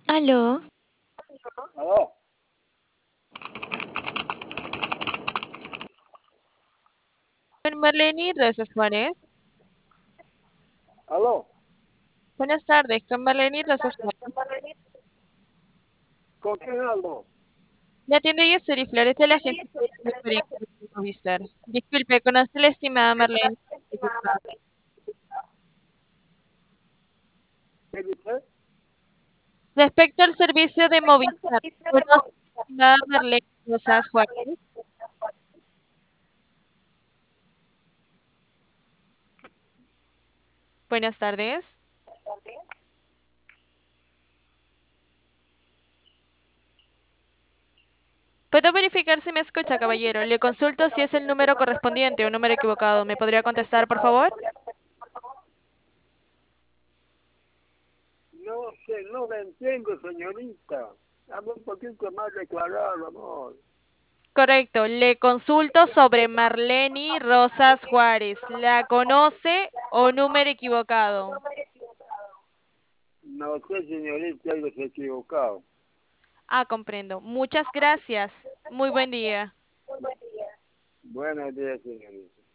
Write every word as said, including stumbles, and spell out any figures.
Aló, Aló, Con Marlene Rosas Juárez. aló, Buenas tardes, con Marlene Rosas Juárez. ¿con quién hablo? Le atiende Yesuri Flores de la agencia de Movistar. Disculpe, ¿conoce la estimada Marlene? ¿Qué dice? Respecto al servicio de Movistar, ¿conoce la estimada Marlene Rosas Juárez? Buenas tardes. ¿Puedo verificar si me escucha, caballero? Le consulto si es el número correspondiente o un número equivocado. ¿Me podría contestar, por favor? No sé, no me entiendo, señorita. Habla un poquito más declarado, amor. Correcto, le consulto sobre Marlene Rosas Juárez. ¿La conoce o número equivocado? No sé, señorita, algo se ha equivocado. Ah, comprendo. Muchas gracias. Muy buen día. Buenos días, señorita.